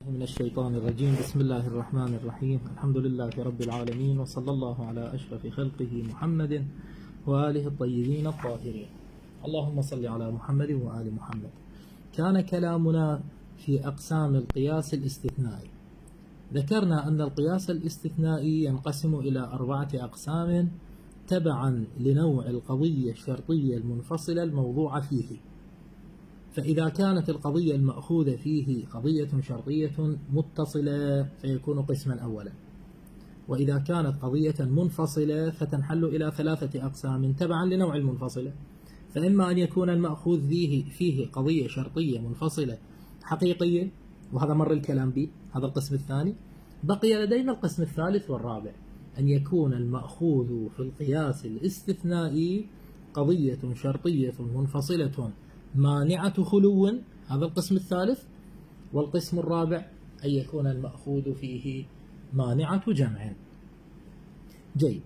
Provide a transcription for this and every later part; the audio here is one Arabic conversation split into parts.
من الشيطان الرجيم. بسم الله الرحمن الرحيم. الحمد لله رب العالمين، وصلى الله على أشرف خلقه محمد وآله الطيبين الطاهرين. اللهم صل على محمد وآل محمد. كان كلامنا في أقسام القياس الاستثنائي. ذكرنا أن القياس الاستثنائي ينقسم إلى 4 أقسام تبعا لنوع القضية الشرطية المنفصلة الموضوعة فيه. فإذا كانت القضية المأخوذة فيه قضية شرطية متصلة فيكون قسما أولا، وإذا كانت قضية منفصلة فتنحل إلى 3 أقسام تبعا لنوع المنفصلة. فإما أن يكون المأخوذ فيه قضية شرطية منفصلة حقيقية، وهذا مر الكلام به، هذا القسم الثاني. بقي لدينا القسم الثالث والرابع، أن يكون المأخوذ في القياس الاستثنائي قضية شرطية منفصلة مانعة خلو، هذا القسم الثالث. والقسم الرابع أن يكون المأخوذ فيه مانعة جمع. جيد.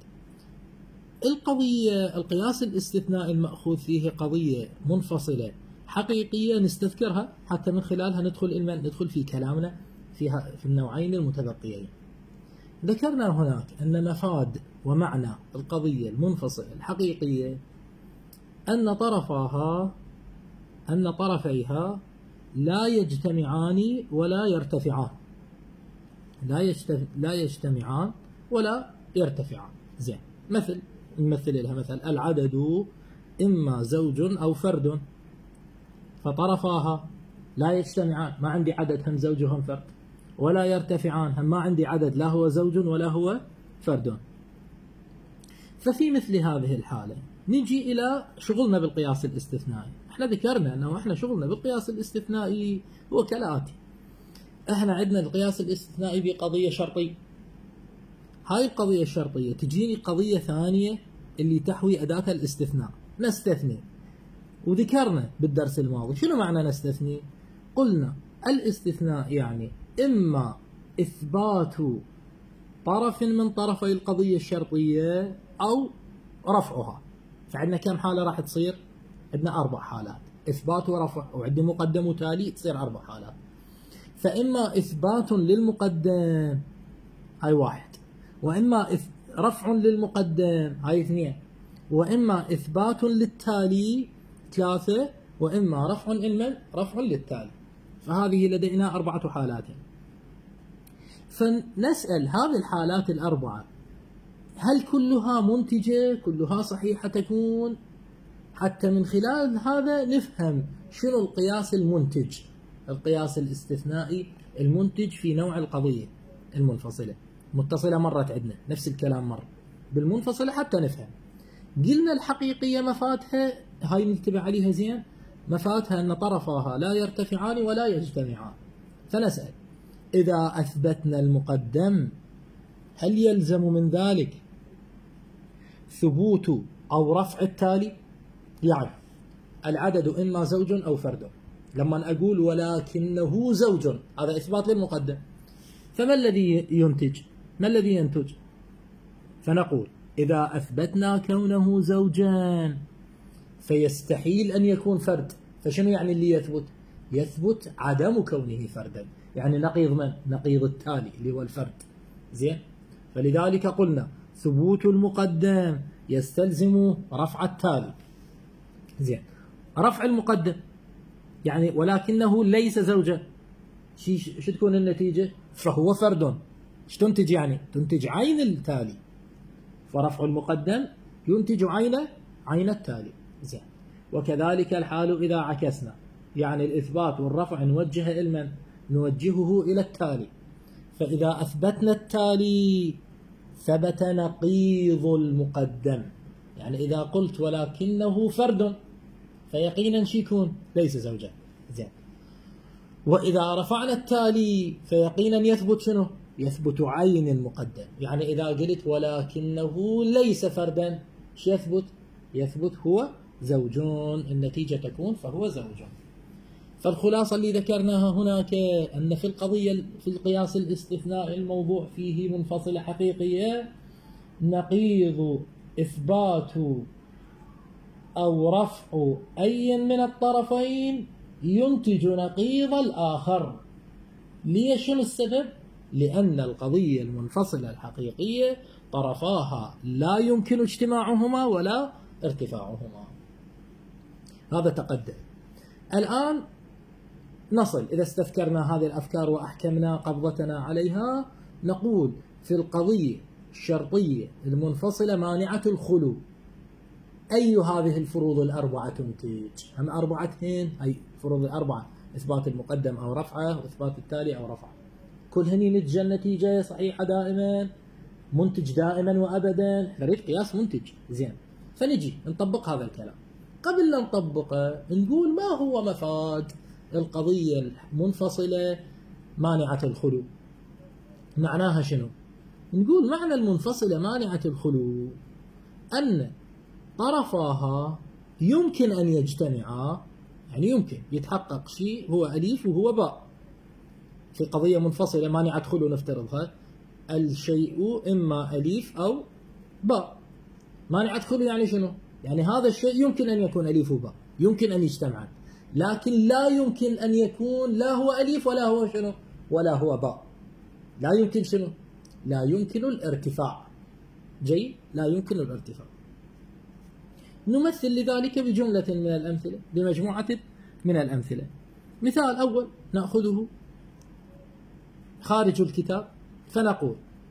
القياس الاستثنائي المأخوذ فيه قضية منفصلة حقيقية نستذكرها حتى من خلالها ندخل في كلامنا في النوعين المتبقيين. ذكرنا هناك أن مفاد ومعنى القضية المنفصلة الحقيقية أن طرفيها لا يجتمعان ولا يرتفعان. لا يجتمعان ولا يرتفعان. زين. نمثل لها مثل العدد إما زوج أو فرد، فطرفاها لا يجتمعان، ما عندي عدد هم زوج وهم فرد، ولا يرتفعان، هم ما عندي عدد لا هو زوج ولا هو فرد. ففي مثل هذه الحالة نجي إلى شغلنا بالقياس الاستثنائي. احنا ذكرنا أنه احنا شغلنا بالقياس الاستثنائي هو كالآتي. احنا عندنا القياس الاستثنائي بقضية شرطية، هاي القضية الشرطية تجيني قضية ثانية اللي تحوي أداة الاستثناء، نستثني. وذكرنا بالدرس الماضي شنو معنى نستثني؟ قلنا الاستثناء يعني إما إثبات طرف من طرفي القضية الشرطية أو رفعها. فعندنا كم حالة راح تصير؟ عندنا 4 حالات، إثبات ورفع، وعندي مقدم وتالي، تصير 4 حالات. فإما إثبات للمقدم، هاي 1، وإما رفع للمقدم، هاي 2، وإما إثبات للتالي، 3، وإما رفع للتالي. فهذه لدينا 4 حالات. فنسأل هذه الحالات ال4 هل كلها منتجة، كلها صحيحة تكون، حتى من خلال هذا نفهم شنو القياس المنتج، القياس الاستثنائي المنتج في نوع القضية المنفصلة. متصلة مرت عندنا نفس الكلام مر، بالمنفصلة حتى نفهم. قلنا الحقيقية مفاتها هاي ننتبه عليها زين، مفاتها أن طرفاها لا يرتفعان ولا يجتمعان. فنسأل إذا أثبتنا المقدم هل يلزم من ذلك ثبوت أو رفع التالي؟ يعني العدد إما زوج أو فرد، لما أقول ولكنه زوج هذا إثبات للمقدم. فما الذي ينتج؟ ما الذي ينتج؟ فنقول إذا أثبتنا كونه زوجا فيستحيل أن يكون فرد. فشنو يعني اللي يثبت؟ يثبت عدم كونه فردا، يعني نقيض من؟ نقيض التالي اللي هو الفرد. زين. فلذلك قلنا ثبوت المقدم يستلزم رفع التالي. زين. رفع المقدم يعني ولكنه ليس زوجا، شو تكون النتيجة؟ فهو فرد. ايش تنتج؟ يعني تنتج عين التالي. فرفع المقدم ينتج عين التالي. زين. وكذلك الحال إذا عكسنا، يعني الإثبات والرفع نوجهه إلى من؟ نوجهه إلى التالي. فإذا أثبتنا التالي ثبت نقيض المقدم، يعني إذا قلت ولكنه فرد فيقينا شيكون ليس زوجا. زين. وإذا رفعنا التالي فيقينا يثبت شنو؟ يثبت عين المقدم. يعني إذا قلت ولكنه ليس فردا ايش يثبت؟ يثبت هو زوجون، النتيجة تكون فهو زوج. فالخلاصة اللي ذكرناها هناك أن في القياس الاستثنائي الموضوع فيه منفصلة حقيقية نقيض إثبات أو رفع أي من الطرفين ينتج نقيض الآخر. ليش؟ شنو السبب؟ لأن القضية المنفصلة الحقيقية طرفاها لا يمكن اجتماعهما ولا ارتفاعهما. هذا تقدم. الآن نصل، إذا استذكرنا هذه الأفكار وأحكمنا قبضتنا عليها، نقول في القضية الشرطية المنفصلة مانعة الخلو، أي هذه الفروض الأربعة تنتج؟ هم أربعتين، هي فروض الأربعة: إثبات المقدم أو رفعه، وإثبات التالي أو رفعه. كلهن ينتج نتيجة صحيحة دائما، منتج دائما وأبدا. نريد قياس منتج. زين، فنجي نطبق هذا الكلام. قبل لا نطبقه نقول ما هو مفاد القضية المنفصلة مانعة الخلو. معناها شنو؟ نقول معنى المنفصلة مانعة الخلو أن طرفاها يمكن أن يجتمعا، يعني يمكن يتحقق شيء هو أليف وهو باء. في قضية منفصلة مانعة خلو نفترضها الشيء إما أليف أو باء. مانعة خلو يعني شنو؟ يعني هذا الشيء يمكن أن يكون أليف وباء، يمكن أن يجتمعان، لكن لا يمكن أن يكون لا هو أليف ولا هو شنو؟ ولا هو باء. لا يمكن شنو؟ لا يمكن الارتفاع. جيد؟ لا يمكن الارتفاع. نمثل لذلك بجملة من الأمثلة، بمجموعة من الأمثلة. مثال أول نأخذه خارج الكتاب، فنقول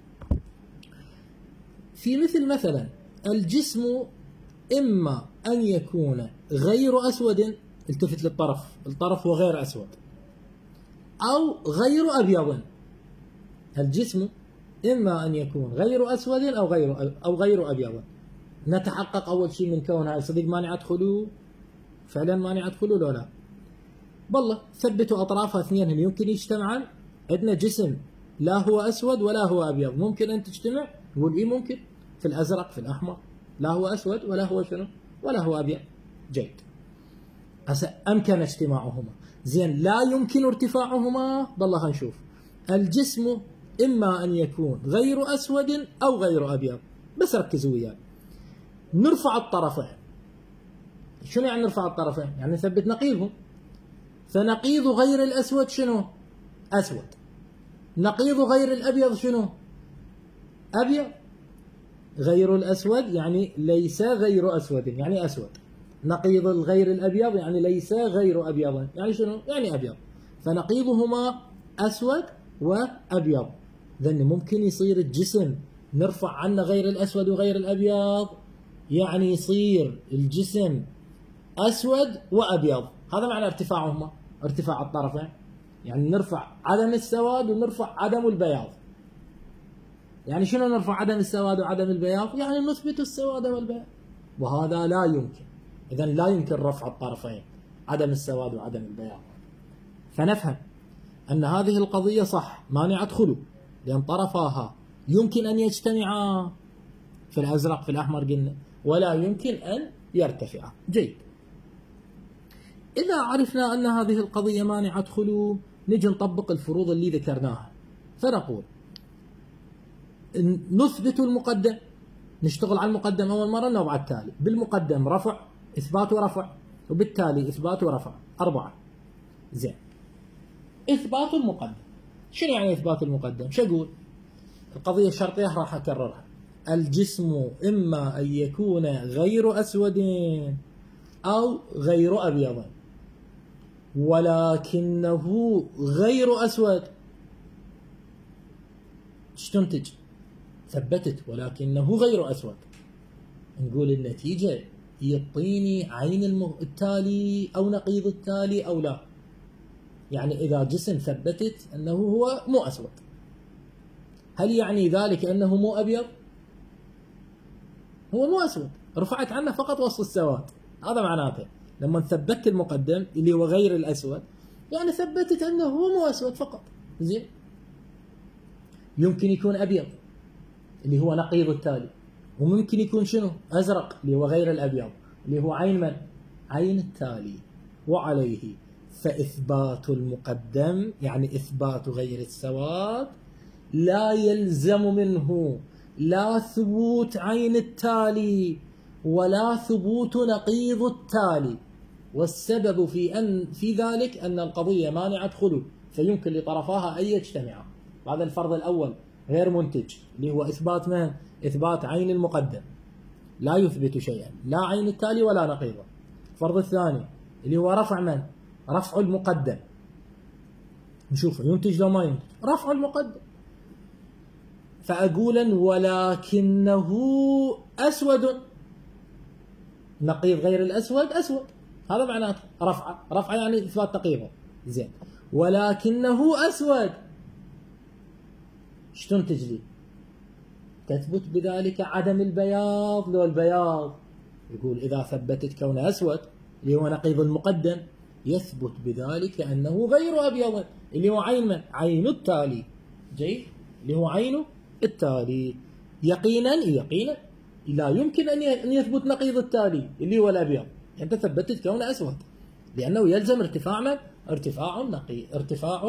في مثلا الجسم إما أن يكون غير أسود، التفت للطرف، الطرف هو غير أسود، أو غير أبيض. الجسم إما أن يكون غير أسود أو غير أبيض. نتحقق أول شيء من كونها صديق مانعة خلو، فعلا مانعة خلو لو لا؟ والله ثبتوا أطرافها اثنين يمكن يجتمعان. عندنا جسم لا هو أسود ولا هو أبيض، ممكن أن تجتمع؟ نقول إيه ممكن. في الأزرق، في الأحمر، لا هو أسود ولا هو شنو؟ ولا هو أبيض. جيد، هسه أمكن اجتماعهما. زين، لا يمكن ارتفاعهما. بالله نشوف الجسم إما أن يكون غير أسود أو غير أبيض. بس ركزوا وياي، نرفع الطرفين. شنو يعني نرفع الطرفين؟ يعني نثبت نقيضهم. فنقيض غير الأسود شنو؟ أسود. نقيض غير الأبيض شنو؟ أبيض. غير الأسود يعني ليس غير أسود، يعني أسود. نقيض غير الأبيض يعني ليس غير أبيض، يعني شنو؟ يعني أبيض. فنقيضهما أسود وأبيض. ذن ممكن يصير الجسم نرفع عنه غير الأسود وغير الأبيض، يعني يصير الجسم أسود وأبيض. هذا معنى ارتفاعهما، ارتفاع الطرفين. يعني نرفع عدم السواد ونرفع عدم البياض. يعني شنو نرفع عدم السواد وعدم البياض؟ يعني نثبت السواد والبياض، وهذا لا يمكن. إذن لا يمكن رفع الطرفين، عدم السواد وعدم البياض. فنفهم أن هذه القضية صح مانعة خلو، لأن طرفاها يمكن أن يجتمعا في الأزرق في الأحمر قلنا، ولا يمكن أن يرتفعا. جيد، إذا عرفنا أن هذه القضية مانعة خلو نجي نطبق الفروض اللي ذكرناها. فنقول نثبت المقدم، نشتغل على المقدم أول مرة وبعد التالي. بالمقدم رفع، إثبات ورفع، وبالتالي إثبات ورفع، 4. زين، إثبات المقدم. شنو يعني إثبات المقدم؟ شو أقول؟ القضية الشرطية راح أكررها. الجسم إما أن يكون غير أسود أو غير أبيض، ولكنه غير أسود. ايش تنتج؟ ثبتت ولكنه غير أسود. نقول النتيجة يعطيني عين التالي أو نقيض التالي أو لا. يعني إذا جسم ثبتت أنه هو مو أسود، هل يعني ذلك أنه مو أبيض؟ هو مو أسود، رفعت عنه فقط وصف السواد. هذا معناته لما ثبتت المقدم اللي هو غير الأسود، يعني ثبتت أنه هو مو أسود فقط. زين، يمكن يكون أبيض اللي هو نقيض التالي، وممكن يكون شنو؟ أزرق اللي هو غير الأبيض، اللي هو عين من؟ عين التالي. وعليه فإثبات المقدم يعني إثبات غير السواد لا يلزم منه لا ثبوت عين التالي ولا ثبوت نقيض التالي. والسبب في ذلك أن القضية مانعة خلو، فيمكن لطرفاها أن يجتمعا. هذا الفرض الأول غير منتج، اللي هو إثبات من؟ إثبات عين المقدم، لا يثبت شيئا، لا عين التالي ولا نقيضه. الفرض الثاني اللي هو رفع من؟ رفع المقدم. نشوف ينتج لو ما ينتج. رفع المقدم، فأقولا ولكنه أسود، نقيض غير الأسود أسود، هذا معناته رفع يعني إثبات نقيضه. زين، ولكنه أسود، ايش تنتج لي؟ تثبت بذلك عدم البياض لو البياض. يقول إذا ثبتت كونه أسود اللي هو نقيض المقدم، يثبت بذلك أنه غير أبيض، اللي هو عين من؟ عين التالي. جيد، اللي هو عين التالي. يقينا لا يمكن أن يثبت نقيض التالي اللي هو الأبيض، أنت ثبتت كونه أسود، لأنه يلزم ارتفاع من؟ ارتفاع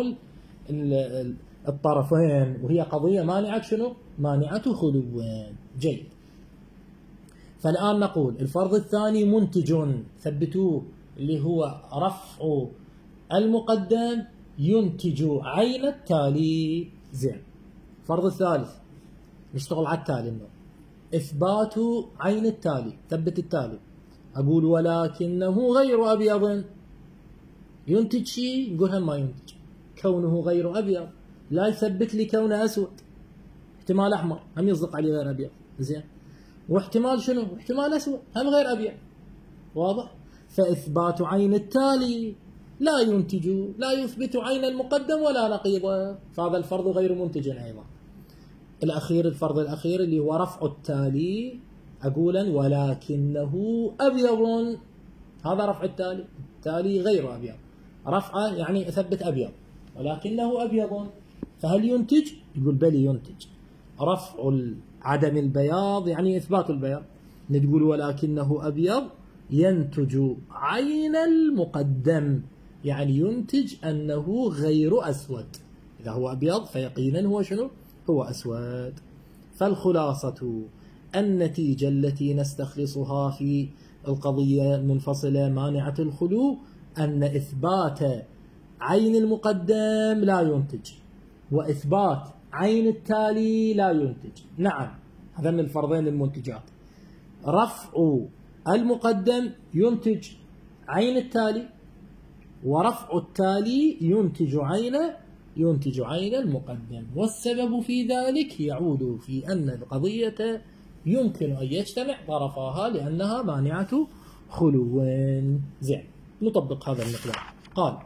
الطرفين، وهي قضية مانعة شنو؟ مانعة خلوين. جيد، فالآن نقول الفرض الثاني منتج، ثبتوه، اللي هو رفع المقدم ينتج عين التالي. زين، الفرض الثالث نشتغل على التالي، انه إثبات عين التالي، ثبت التالي. أقول ولكنه غير أبيض، ينتج شيء؟ نقول هم ما ينتج، كونه غير أبيض لا يثبت لي كونه أسود، احتمال أحمر هم يصدق عليه غير أبيض. زين، واحتمال شنو؟ احتمال أسود هم غير أبيض، واضح؟ فإثبات عين التالي لا ينتج، لا يثبت عين المقدم ولا نقيضه، فهذا الفرض غير منتج أيضا. الأخير، الفرض الأخير اللي هو رفع التالي، أقولا ولكنه أبيض، هذا رفع التالي، التالي غير أبيض، رفعه يعني أثبت أبيض، ولكنه أبيض، فهل ينتج؟ يقول بلي ينتج. رفع عدم البياض يعني إثبات البياض، نقول ولكنه أبيض ينتج عين المقدم، يعني ينتج أنه غير أسود، إذا هو أبيض فيقينا هو شنو؟ هو أسود. فالخلاصة النتيجة التي نستخلصها في القضية المنفصلة مانعة الخلو أن إثبات عين المقدم لا ينتج، وإثبات عين التالي لا ينتج. نعم، هذين الفرضين المنتجات، رفع المقدم ينتج عين التالي، ورفع التالي ينتج عين المقدم، والسبب في ذلك يعود في أن القضية يمكن أن يجتمع طرفاها لأنها مانعة خلو. زين، نطبق هذا المقدار. قال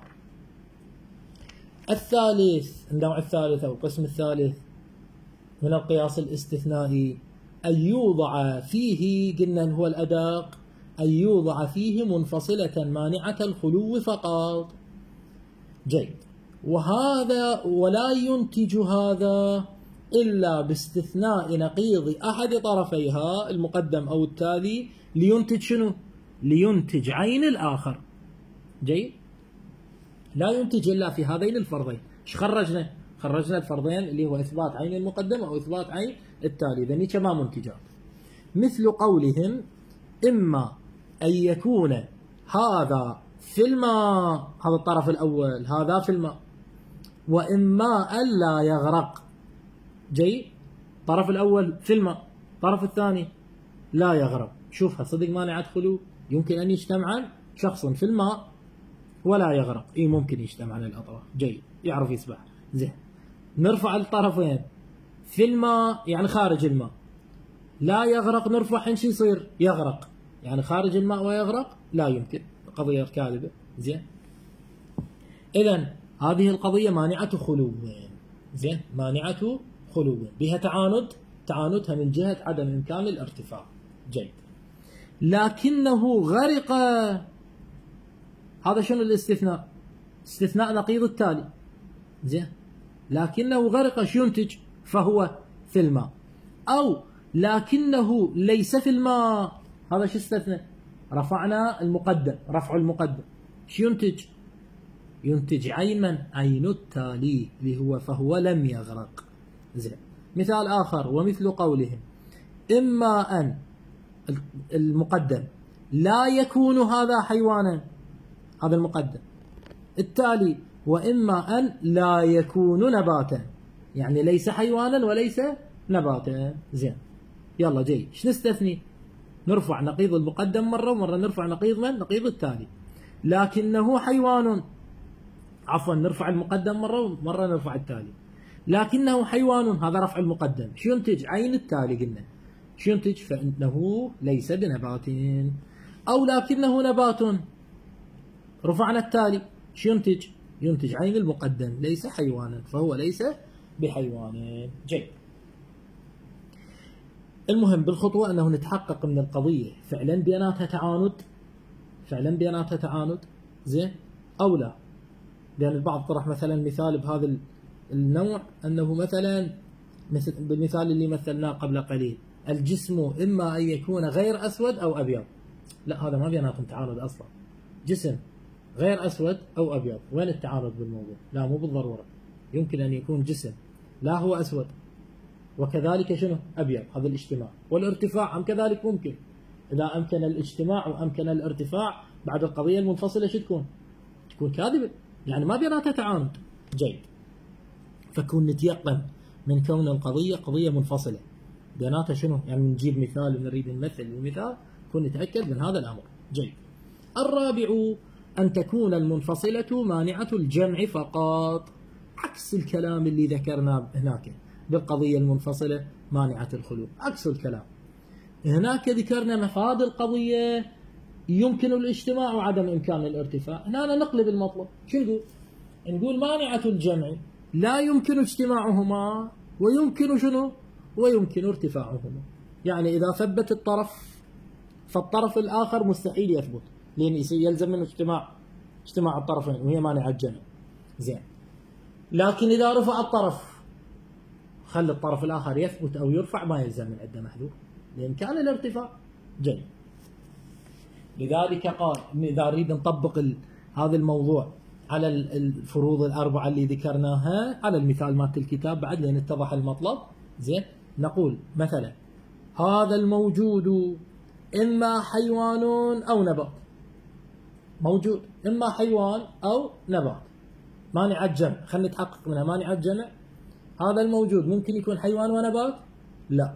الثالث، النوع الثالث أو القسم الثالث من القياس الاستثنائي، أن يوضع فيه، قلنا هو الأدق، أن يوضع فيه منفصلة مانعة الخلو فقط. جيد، وهذا ولا ينتج هذا إلا باستثناء نقيض أحد طرفيها المقدم أو التالي لينتج شنو؟ لينتج عين الآخر. جيد، لا ينتج إلا في هذين الفرضين. ايش خرجنا؟ خرجنا الفرضين اللي هو إثبات عين المقدم أو إثبات عين التالي، ذني ما منتجات. مثل قولهم إما أن يكون هذا في الماء، هذا الطرف الأول، هذا في الماء، وإما ألا يغرق. جيد، الطرف الأول في الماء، الطرف الثاني لا يغرق. شوفها صدق مانعة خلو، يمكن أن يجتمعان شخص في الماء ولا يغرق، إيه ممكن يجتمعان الأطراف. جيد، يعرف يسبح. زين، نرفع الطرفين، في الماء يعني خارج الماء، لا يغرق، نرفع شو يصير؟ يغرق، يعني خارج الماء ويغرق، لا يمكن، قضية كاذبة. زين، إذن هذه القضية مانعة خلو. زين، مانعة خلو بها تعاندها من جهة عدم إمكان الارتفاع. جيد، لكنه غرق، هذا شنو الاستثناء؟ استثناء نقيض التالي. زين، لكنه غرق شو ينتج؟ فهو في الماء. أو لكنه ليس في الماء، هذا شو استثنى؟ رفعنا المقدم، رفع المقدم، شو ينتج؟ ينتج عين من؟ عين التالي اللي هو فهو لم يغرق. زين، مثال آخر، ومثل قولهم إما أن المقدم لا يكون هذا حيوانا، هذا المقدم، التالي وإما أن لا يكون نباتا، يعني ليس حيوانا وليس نباتا. زين، يلا جاي ايش نستثني؟ نرفع نقيض المقدم مرة ومرة نرفع نقيض من؟ نقيض التالي. لكنه حيوان، عفوا نرفع المقدم مرة ومرة نرفع التالي. لكنه حيوان هذا رفع المقدم، شو ينتج؟ عين التالي قلنا شو ينتج؟ فإنه ليس بنبات. أو لكنه نبات، رفعنا التالي، شو ينتج؟ ينتج عين المقدم، ليس حيوانا، فهو ليس بحيوان. جيد. المهم بالخطوة أنه نتحقق من القضية فعلا بيناتها تعاند، فعلا بيناتها تعاند، زين، أو لا. لأن البعض طرح مثلا مثال بهذا النوع، أنه مثلا مثل بالمثال اللي مثلناه قبل قليل، الجسم إما أن يكون غير أسود أو أبيض. لا، هذا ما بيناتهم تعارض أصلا. جسم غير أسود أو أبيض، وين التعارض بالموضوع؟ لا، مو بالضرورة. يمكن أن يكون جسم لا هو أسود وكذلك شنو؟ أبيض، هذا الاجتماع. والارتفاع هم كذلك ممكن، إذا أمكن الاجتماع وأمكن الارتفاع بعد القضية المنفصلة شو تكون؟ تكون كاذبة، يعني ما بيناتها تعارض. جيد. فكون نتيقن من كون القضية قضية منفصلة بيناتها شنو؟ يعني نجيب مثال ونريد نمثل المثال، كون نتأكد من هذا الأمر. جيد. الرابع أن تكون المنفصلة مانعة الجمع فقط، عكس الكلام اللي ذكرناه هناك بالقضية المنفصلة مانعة الخلو، عكس الكلام. هناك ذكرنا مفاد القضية يمكن الاجتماع وعدم إمكان الارتفاع، هنا نقلب المطلب. شو نقول؟ نقول مانعة الجمع لا يمكن اجتماعهما ويمكن شنو؟ ويمكن ارتفاعهما. يعني إذا ثبت الطرف فالطرف الآخر مستحيل يثبت، لأن يلزم منه اجتماع الطرفين وهي مانعة الجمع. زين. لكن إذا رفع الطرف خلي الطرف الآخر يثبت أو يرفع، ما يلزم من عنده محذوف لإمكان الارتفاع. جيد. لذلك قال إذا نريد نطبق هذا الموضوع على الفروض الأربعة اللي ذكرناها على المثال مالت الكتاب بعد لين اتضح المطلب. زين. نقول مثلا هذا الموجود إما حيوان أو نبات، موجود إما حيوان أو نبات، مانع الجمع، خلينا نتحقق منها مانع الجمع. هذا الموجود ممكن يكون حيوان ونبات؟ لا،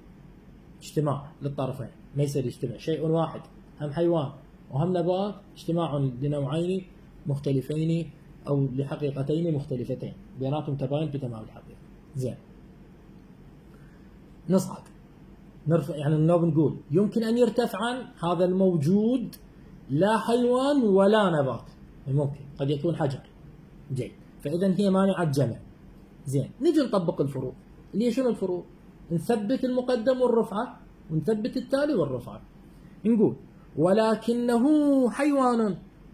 اجتماع للطرفين، ما يصير يجتمع شيء واحد، هم حيوان وهم نبات، اجتماع لنوعين مختلفين أو لحقيقتين مختلفتين بيناتهم تباين بتمام الحقيقة. زين. نصعد نرفع، يعني نقول يمكن أن يرتفع عن هذا الموجود لا حيوان ولا نبات، ممكن قد يكون حجر. جيد. فإذا هي مانعة جمع. زين. نجي نطبق الفروض اللي هي شنو الفروض؟ نثبت المقدم والرفعة ونثبت التالي والرفعة. نقول ولكنه حيوان.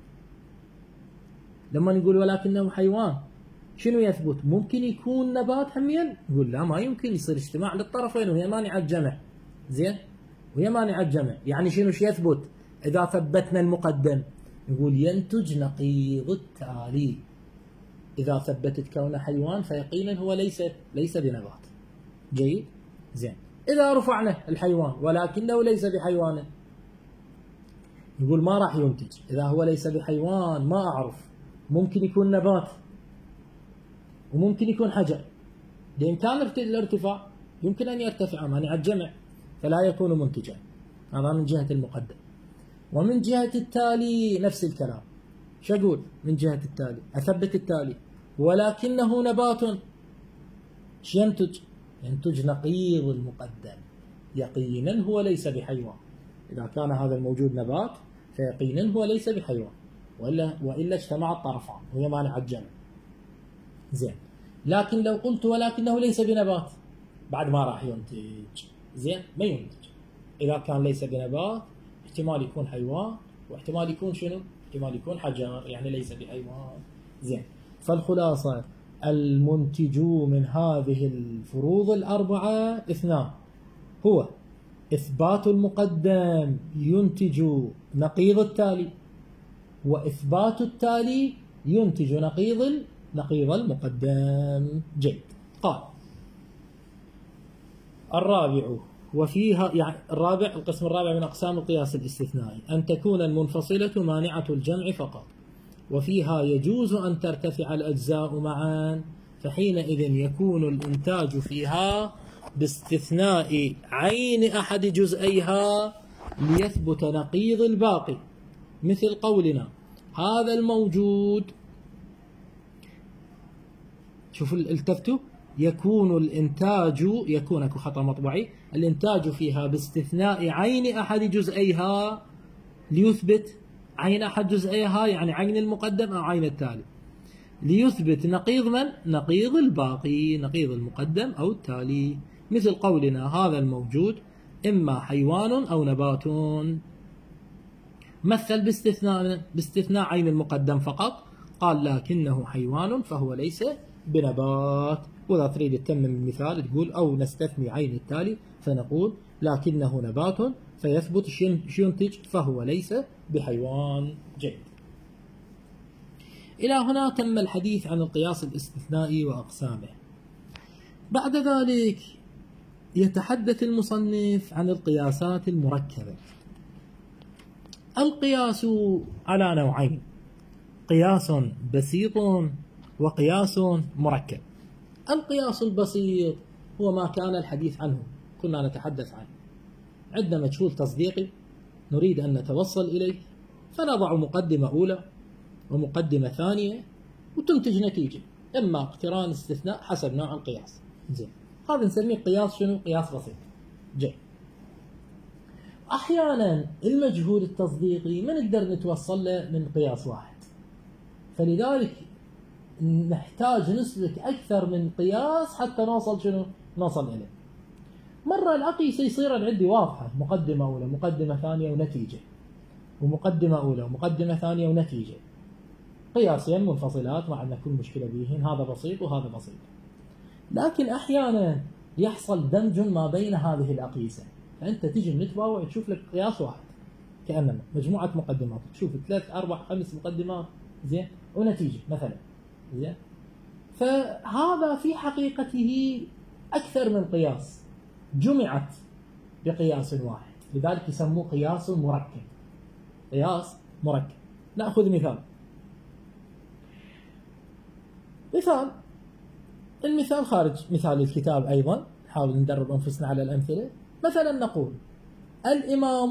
لما نقول ولكنه حيوان شنو يثبت؟ ممكن يكون نبات همين؟ نقول لا، ما يمكن، يصير اجتماع للطرفين وهي مانعة جمع. زين. وهي مانعة جمع، يعني شنو يثبت؟ إذا ثبتنا المقدم نقول ينتج نقيض التالي. إذا ثبتت كونه حيوان فيقينا هو ليس بنبات. جيد. زين. إذا رفعنا الحيوان ولكنه ليس بحيوان نقول ما راح ينتج. إذا هو ليس بحيوان ما أعرف، ممكن يكون نبات وممكن يكون حجر، بإمكان الارتفاع، يمكن أن يرتفع مانع الجمع فلا يكون منتجا. هذا من جهة المقدم. ومن جهة التالي نفس الكلام. شو أقول من جهة التالي؟ أثبت التالي ولكنه نبات، شو ينتج؟ ينتج نقيض المقدم، يقينا هو ليس بحيوان. إذا كان هذا الموجود نبات فيقينا هو ليس بحيوان، وإلا اجتمع الطرفان وهي مانع الجمع. زين. لكن لو قلت ولكنه ليس بنبات بعد ما راح ينتج. زين. ما ينتج. إذا كان ليس بنبات احتمال يكون حيوان واحتمال يكون شنو؟ احتمال يكون حجر، يعني ليس بحيوان. زين. فالخلاصة المنتج من هذه الفروض الأربعة اثنان، هو إثبات المقدم ينتج نقيض التالي، وإثبات التالي ينتج نقيض المقدم. جيد. قال الرابع وفيها، يعني القسم الرابع من أقسام القياس الاستثنائي، أن تكون المنفصلة مانعة الجمع فقط. وفيها يجوز أن ترتفع الأجزاء معا، فحينئذ يكون الإنتاج فيها باستثناء عين أحد جزئيها ليثبت نقيض الباقي، مثل قولنا هذا الموجود، شوفوا التفتوا، يكون الإنتاج، يكون اكو خطأ مطبعي، الإنتاج فيها باستثناء عين أحد جزئيها ليثبت عين أحد جزئيها، يعني عين المقدم أو عين التالي، ليثبت نقيض من؟ نقيض الباقي، نقيض المقدم أو التالي، مثل قولنا هذا الموجود إما حيوان أو نبات. مثل باستثناء عين المقدم فقط، قال لكنه حيوان فهو ليس بنبات. وإذا تريد تتمم المثال تقول أو نستثني عين التالي فنقول لكنه نبات، فيثبت شو ينتج؟ فهو ليس بحيوان. جيد. إلى هنا تم الحديث عن القياس الاستثنائي وأقسامه. بعد ذلك يتحدث المصنف عن القياسات المركبة. القياس على نوعين: قياس بسيط وقياس مركب. القياس البسيط هو ما كان الحديث عنه، كنا نتحدث عنه. عندنا مجهول تصديقي نريد أن نتوصل إليه، فنضع مقدمة أولى ومقدمة ثانية وتنتج نتيجة، إما اقتران استثناء حسب نوع القياس. زين، هذا نسميه قياس شنو؟ قياس بسيط. جيد. أحيانا المجهول التصديقي ما نقدر نتوصل له من قياس واحد، فلذلك نحتاج نسلك أكثر من قياس حتى نوصل شنو؟ نوصل إليه. مرة الأقيسة يصير عندي واضحة، مقدمة أولى مقدمة ثانية ونتيجة، ومقدمة أولى ومقدمة ثانية ونتيجة، قياسين منفصلات ما عندنا كل مشكلة بيهن، هذا بسيط وهذا بسيط. لكن أحيانا يحصل دمج ما بين هذه الأقيسة، فأنت تجي من تباوع تشوف لك قياس واحد، كأننا مجموعة مقدمات، تشوف 3 4 5 مقدمات، زين، ونتيجة مثلا، زين. فهذا في حقيقته أكثر من قياس جمعت بقياس واحد، لذلك يسموه قياس مركب. قياس مركب. نأخذ المثال خارج مثال الكتاب أيضا، نحاول ندرب أنفسنا على الأمثلة. مثلا نقول الإمام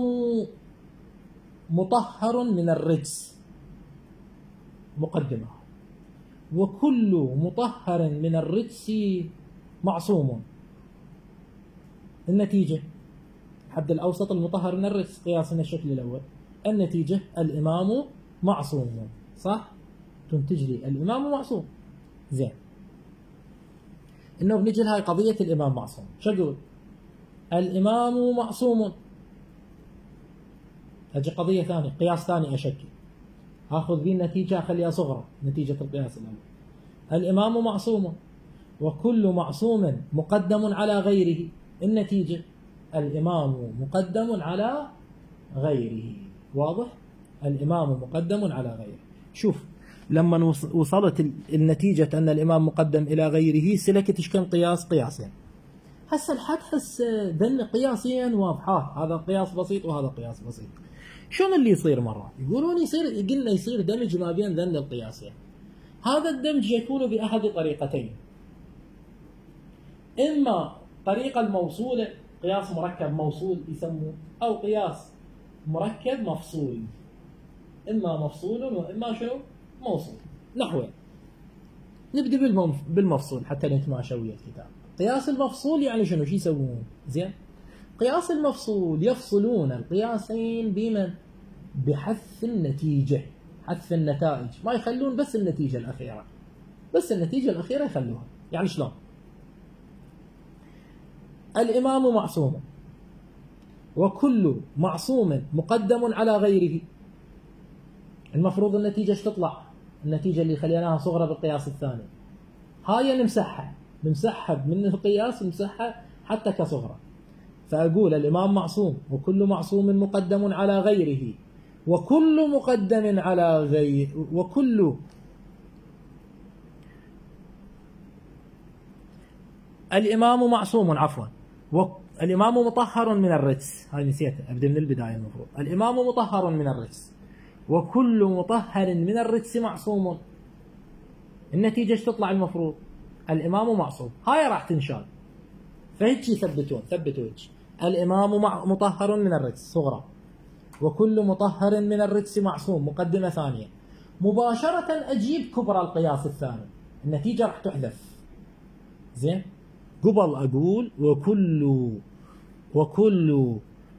مطهر من الرجس، مقدمة، وكل مطهر من الرجس معصوم. النتيجة الحد الأوسط المطهر من الرجس، قياسنا الشكل الأول. النتيجة الإمام معصوم، صح؟ تنتج لي الإمام معصوم. زين، إنه بنجي لهاي قضية الإمام معصوم، شو أقول؟ الإمام معصوم. هذه قضية ثانية، قياس ثاني أشكل، آخذ ذي النتيجة أخليها صغرى، نتيجة القياس الأول. الإمام معصوم، وكل معصوم مقدم على غيره. النتيجة الإمام مقدم على غيره. واضح؟ الإمام مقدم على غيره. شوف، لما وصلت النتيجة أن الإمام مقدم إلى غيره سلكت إيش كم قياس؟ قياسين. هسه حتحس ذن قياسين واضحات، هذا قياس بسيط وهذا قياس بسيط. شلون اللي يصير مرة؟ يقولون يصير دمج ما بين ذن القياسين. هذا الدمج يكون بأحد طريقتين: إما طريقة الموصولة، قياس مركب موصول يسموه، أو قياس مركب مفصول، إما مفصول وإما شنو؟ موصول. نحوين. نبدأ بالمفصول حتى نتماشى ويا الكتاب. قياس المفصول يعني شنو؟ شو يسوون؟ زين، قياس المفصول يفصلون القياسين بمن؟ بحذف النتيجة، حذف النتائج، ما يخلون بس النتيجة الأخيرة، بس النتيجة الأخيرة يخلوها. يعني شلون؟ الإمام معصوم، وكل معصوم مقدم على غيره. المفروض النتيجة ايش تطلع؟ النتيجة اللي خليناها صغرى بالقياس الثاني، هاي نمسحها من القياس، نمسحها حتى كصغرى. فأقول الإمام معصوم، وكل معصوم مقدم على غيره، وكل مقدم على غير، وكل الإمام معصوم، عفوا، الإمام مطهر من الرجس. هاي نسيتها، أبدأ من البداية. المفروض الإمام مطهر من الرجس، وكل مطهر من الرجس معصوم. النتيجة ايش تطلع المفروض؟ الإمام معصوم. هاي راح تنشال. فهيك يثبتون، ثبتوا هيك. الإمام مطهر من الرجس صغرى، وكل مطهر من الرجس معصوم مقدمة ثانية. مباشرة أجيب كبرى القياس الثاني، النتيجة راح تحذف. زين؟ قبل أقول وكل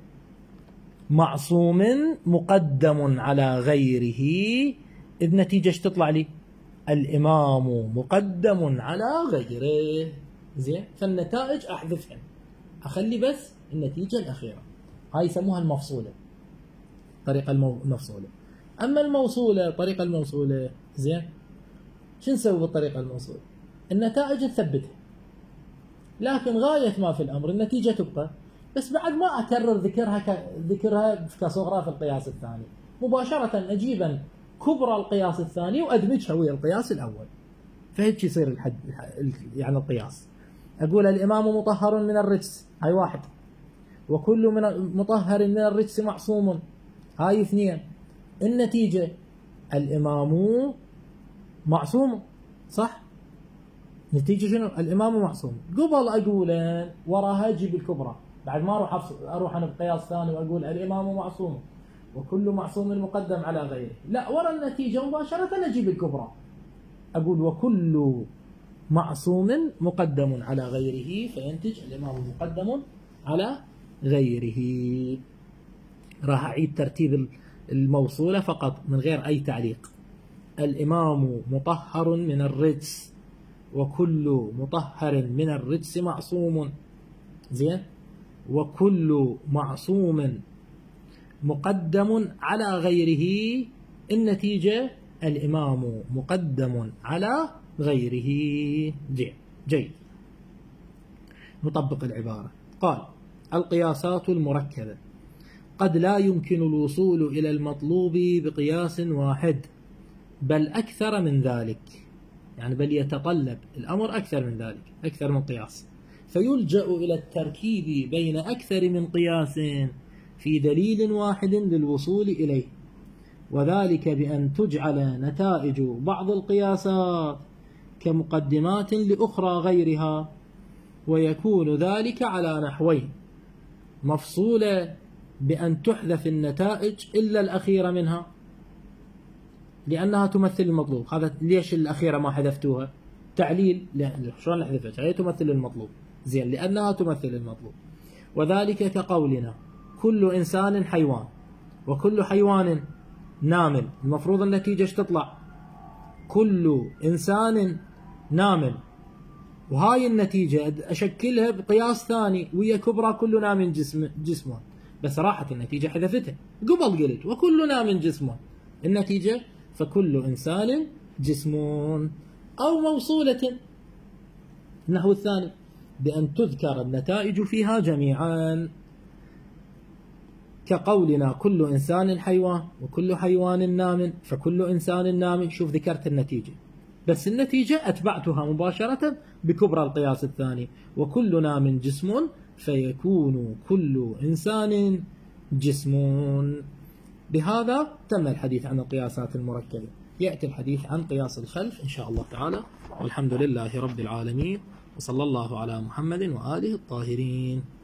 معصوم مقدم على غيره، إذ نتيجة ايش تطلع لي؟ الإمام مقدم على غيره. زين؟ فالنتائج أحذفهن، أخلي بس النتيجة الأخيرة. هاي يسموها المفصولة، طريقة المفصولة. أما الموصولة، طريقة الموصولة، زين؟ شو نسوي بالطريقة الموصولة؟ النتائج نثبتها، لكن غاية ما في الأمر النتيجة تبقى، بس بعد ما أكرر ذكرها كصغرى في القياس الثاني، مباشرة أجيبا كبرى القياس الثاني وأدمجها ويا القياس الأول. فهيك يصير يعني القياس. أقول الإمام مطهر من الرجس، هاي واحد. وكل مطهر من الرجس معصوم، هاي اثنين. النتيجة الإمام معصوم، صح؟ نتيجة شنو؟ الإمام معصوم. قبل أقول وراها أجيب الكبرى، بعد ما أروح أنا بقياس ثاني وأقول الإمام معصوم وكل معصوم مقدم على غيره. لا، ورا النتيجة مباشرة أجيب الكبرى، أقول وكل معصوم مقدم على غيره، فينتج الإمام مقدم على غيره. راح أعيد ترتيب الموصولة فقط من غير أي تعليق. الإمام مطهر من الرجس، وكل مطهر من الرجس معصوم. زين؟ وكل معصوم مقدم على غيره، النتيجة الإمام مقدم على غيره. جيد. نطبق العبارة. قال: القياسات المركبة قد لا يمكن الوصول إلى المطلوب بقياس واحد، بل أكثر من ذلك، يعني بل يتطلب الأمر أكثر من ذلك، أكثر من قياس، فيلجأ إلى التركيب بين أكثر من قياس في دليل واحد للوصول إليه، وذلك بأن تجعل نتائج بعض القياسات كمقدمات لأخرى غيرها، ويكون ذلك على نحوين: مفصولة بأن تحذف النتائج إلا الأخيرة منها لأنها تمثل المطلوب. هذا ليش الأخيرة ما حذفتوها؟ تعليل، شلون نحذفها؟ هي تمثل المطلوب. زين، لأنها تمثل المطلوب. وذلك كقولنا: كل إنسان حيوان، وكل حيوان نامل. المفروض النتيجة ايش تطلع؟ كل إنسان نامل. وهاي النتيجة أشكلها بقياس ثاني وهي كبرى كل نام جسمه، بس راحت النتيجة حذفتها. قبل قلت وكل نام جسمه، النتيجة فكل إنسان جسم. أو موصولة النحو الثاني بأن تذكر النتائج فيها جميعا، كقولنا: كل إنسان حيوان، وكل حيوان نام، فكل إنسان نام. شوف ذكرت النتيجة، بس النتيجة أتبعتها مباشرة بكبرى القياس الثاني: وكل نام جسم، فيكون كل إنسان جسم. بهذا تم الحديث عن القياسات المركبة. يأتي الحديث عن قياس الخلف إن شاء الله تعالى، والحمد لله رب العالمين، وصلى الله على محمد وآله الطاهرين.